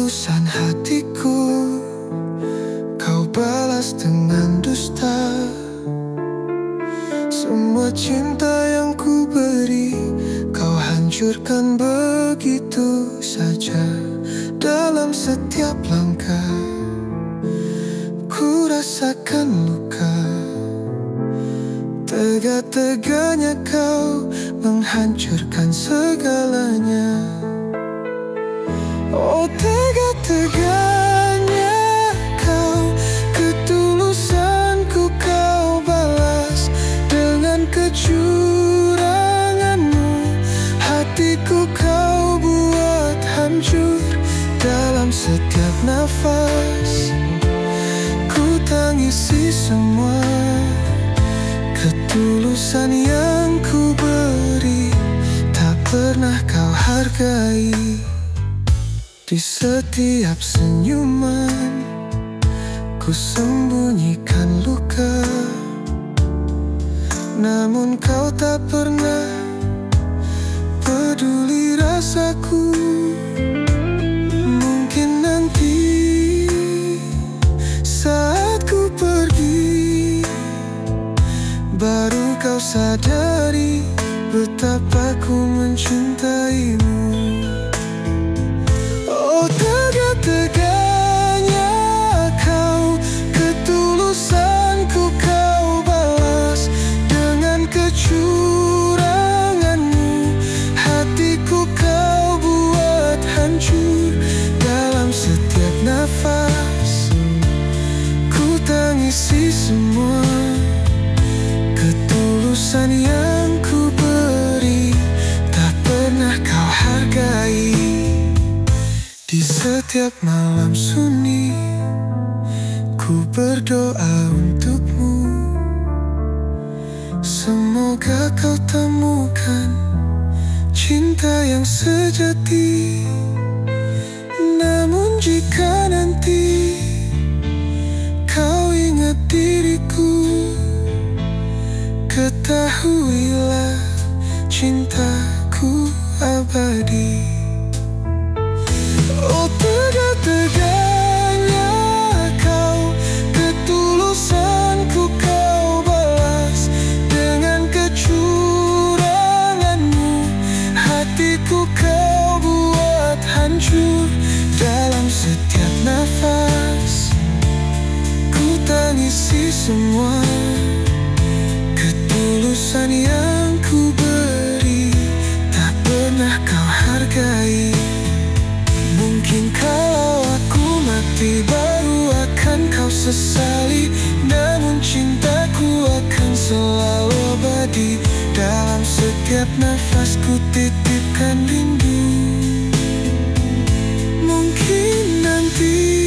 ketulusan hatiku kau balas dengan dusta. Semua cinta yang ku beri kau hancurkan begitu saja. Dalam setiap langkah ku rasakan luka. Tega-teganya kau menghancurkan segalanya. Oh, tega-teganya kau, ketulusanku kau balas dengan kecuranganmu. Hatiku kau buat hancur. Dalam setiap nafas ku tangisi semua ketulusan yang ku beri, tak pernah kau hargai. Di setiap senyuman ku sembunyikan luka, namun kau tak pernah peduli rasaku. Mungkin nanti saat ku pergi baru kau sadari betapa ku mencintaimu. Oh, tega-teganya kau, ketulusanku kau balas dengan kecuranganmu. Hatiku kau buat hancur. Dalam setiap nafas ku tangisi semua ketulusan yang ku beri, tak pernah kau hargai. Di setiap malam sunyi ku berdoa untukmu. Semoga kau temukan cinta yang sejati. Namun jika nanti kau ingat diriku, ketahuilah cintaku abadi. Oh, tega-teganya kau, ketulusanku kau balas dengan kecuranganmu. Hatiku kau buat hancur. Dalam setiap nafas ku tangisi semua ketulusan yang ku beri, tak pernah kau hargai. Mungkin kalau aku mati baru akan kau sesali, namun cintaku akan selalu abadi. Dalam setiap nafas ku titipkan rindu. Mungkin nanti